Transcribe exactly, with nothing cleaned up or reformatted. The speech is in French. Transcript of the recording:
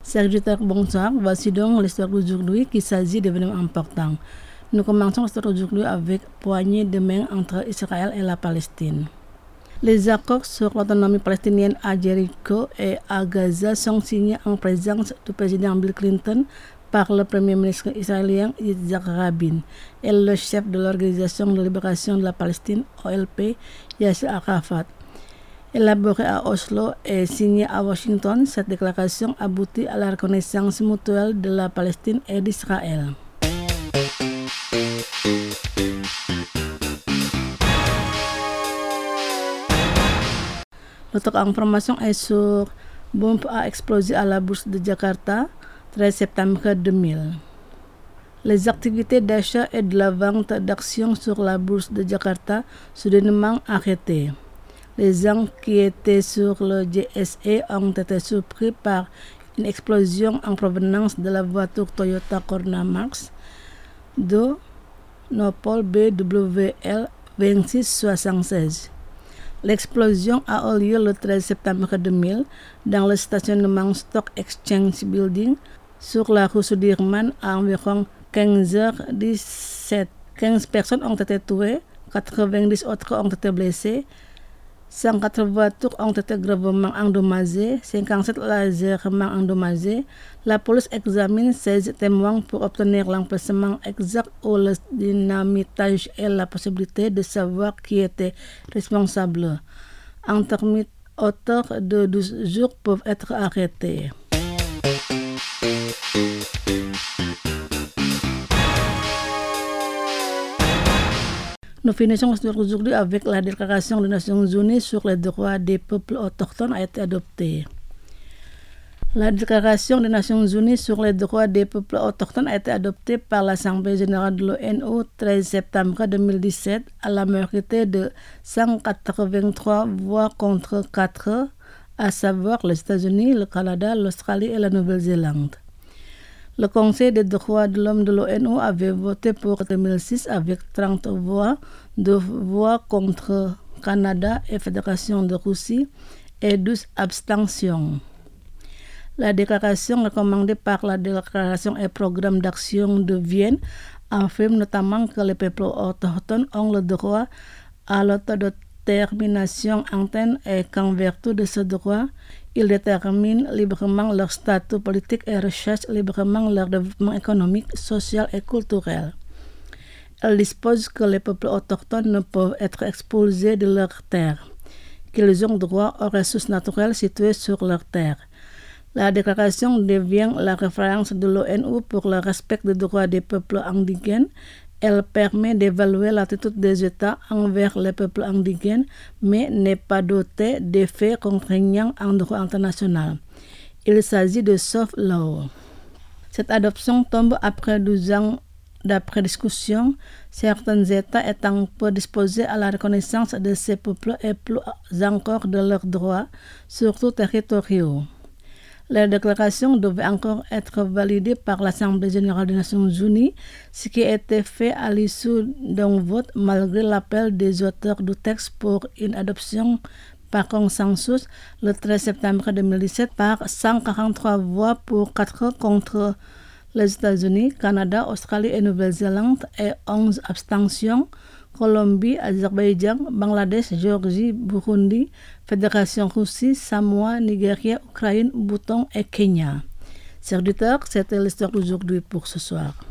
Serviteur, bonsoir. Voici donc l'histoire d'aujourd'hui qui s'agit d'événements importants. Nous commençons l'histoire d'aujourd'hui avec poignée de main entre Israël et la Palestine. Les accords sur l'autonomie palestinienne à Jéricho et à Gaza sont signés en présence du président Bill Clinton par le premier ministre israélien Yitzhak Rabin et le chef de l'Organisation de libération de la Palestine, O L P, Yasser Arafat. Élaborée à Oslo et signée à Washington, cette déclaration aboutit à la reconnaissance mutuelle de la Palestine et d'Israël. Notre information est sur bombe a explosé à la bourse de Jakarta, treize septembre deux mille. Les activités d'achat et de la vente d'actions sur la bourse de Jakarta soudainement arrêtées. Les gens qui étaient sur le J S A ont été surpris par une explosion en provenance de la voiture Toyota Corolla Max de Nopal B W L vingt-six soixante-seize. L'explosion a eu lieu le treize septembre deux mille dans le stationnement Stock Exchange Building sur la rue Sudirman à environ quinze heures dix-sept. quinze personnes ont été tuées, quatre-vingt-dix autres ont été blessées. cent quatre voitures ont été gravement endommagées, cinquante-sept légèrement endommagées. La police examine seize témoins pour obtenir l'emplacement exact ou le dynamitage et la possibilité de savoir qui était responsable. Intermittents auteurs de douze jours peuvent être arrêtés. Nous finissons aujourd'hui avec la déclaration des Nations Unies sur les droits des peuples autochtones a été adoptée. La déclaration des Nations Unies sur les droits des peuples autochtones a été adoptée par l'Assemblée générale de l'ONU treize septembre deux mille dix-sept à la majorité de cent quatre-vingt-trois voix contre quatre, à savoir les États-Unis, le Canada, l'Australie et la Nouvelle-Zélande. Le Conseil des droits de l'homme de l'ONU avait voté pour deux mille six avec trente voix, deux voix contre Canada et Fédération de Russie et douze abstentions. La déclaration recommandée par la Déclaration et Programme d'action de Vienne affirme notamment que les peuples autochtones ont le droit à l'autodétermination interne et qu'en vertu de ce droit, ils déterminent librement leur statut politique et recherchent librement leur développement économique, social et culturel. Elle dispose que les peuples autochtones ne peuvent être expulsés de leurs terres, qu'ils ont droit aux ressources naturelles situées sur leurs terres. La déclaration devient la référence de l'ONU pour le respect des droits des peuples indigènes. Elle permet d'évaluer l'attitude des États envers les peuples indigènes, mais n'est pas dotée d'effets contraignants en droit international. Il s'agit de soft law. Cette adoption tombe après douze ans d'après discussion, certains États étant peu disposés à la reconnaissance de ces peuples et plus encore de leurs droits, surtout territoriaux. La déclaration devait encore être validée par l'Assemblée générale des Nations unies, ce qui a été fait à l'issue d'un vote malgré l'appel des auteurs du texte pour une adoption par consensus le treize septembre deux mille dix-sept par cent quarante-trois voix pour quatre contre les États-Unis, Canada, Australie et Nouvelle-Zélande et onze abstentions. Colombie, Azerbaïdjan, Bangladesh, Géorgie, Burundi, Fédération Russie, Samoa, Nigeria, Ukraine, Bhoutan et Kenya. Chers auditeurs, c'était l'histoire d'aujourd'hui pour ce soir.